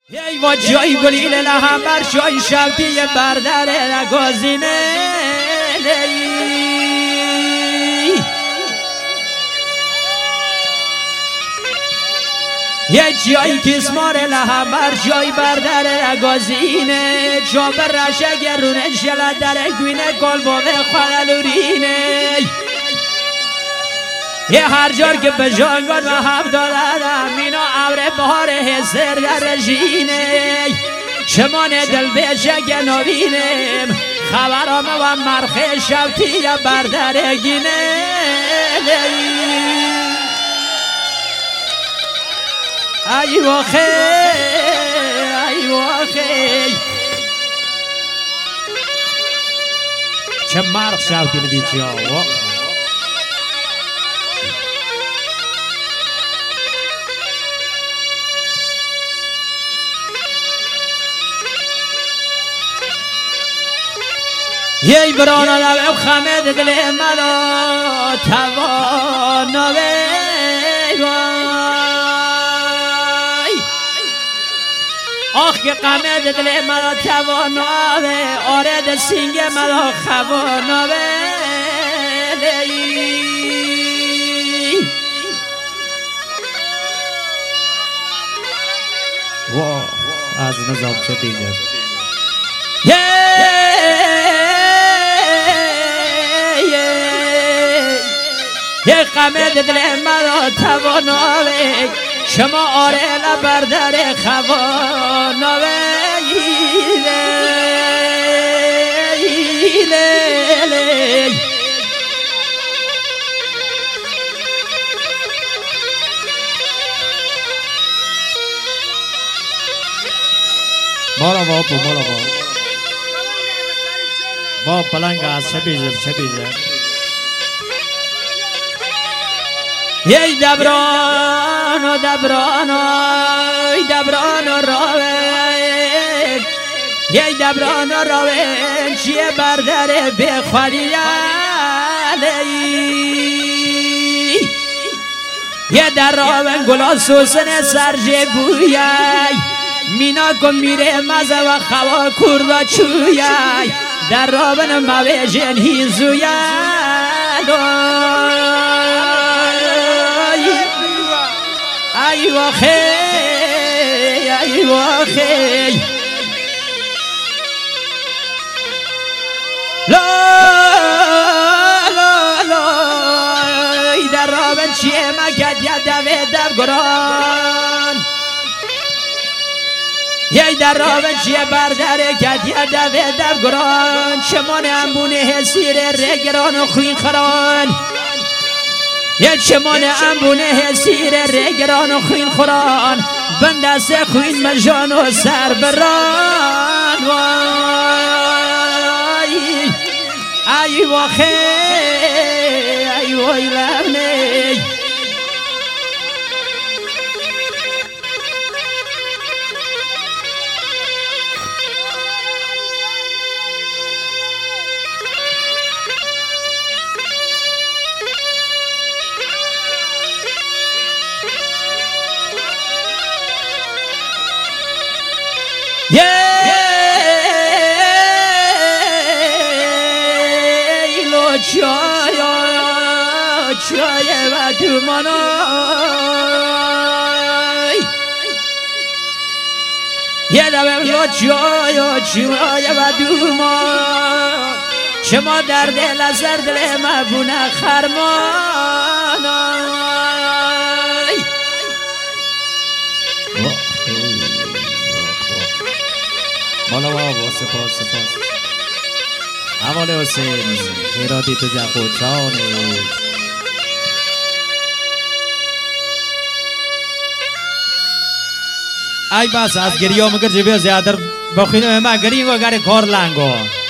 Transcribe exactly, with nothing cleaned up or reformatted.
ای و جای گلیل لهم بر جای شبتی بردر نگازینه یه جایی کسمار لهم بر جای بردر نگازینه جا بر رشگ رونه شلد در گوینه کلبا به خلالورینه یه هر جار که به جانگان و هم دادم اینا عبر بار حسر در رژینه چمان دل بیشه که نبینم خبرام و مرخ شبتی بردرگینه ای واخی ای واخی چه مرخ شبتی بیچی ها یه برانا لب خمد دل ملا توانا وی آخ که قمد دل ملا توانا وی آرد سینگ ملا خوانا وی واه از نظام چه دیگر یه قمد دل مرا تواناوی شما آره لبردر خواناوی مالا بابا مالا بابا با پلنگ از چه بیجم چه بیجم یه دبران و دبران و دبران و راوین یه دبران و راوین چیه بردر بخوالی یه در راوین گلا سوسن سرجه بویی مینا کن میره مزه و خوا کردا چویی در راوین مویجن هیزویی ای واخی ای واخی لا لا لا ای در رابن چیه مکد یا دوه دو گران یه در رابن چیه بردره کد یا دوه دو گران چمان انبونه حسیر رگران و خوین خران یه چمان انبونه حسیر رگران و خوین خوران بندست خوین مجان و سر بران وای ای واخی ای وای لعنی یه ایلو چای چای و دومانای یه دبم لو چای چای و دومان شما در دل از در دل مبونه خرمانای مالا بابا سپاس سپاس اول حسین خیراتی تو جخود چانه ای بس از گریه مگر جبه زیادر بخینه همه گریم و گر کار لنگو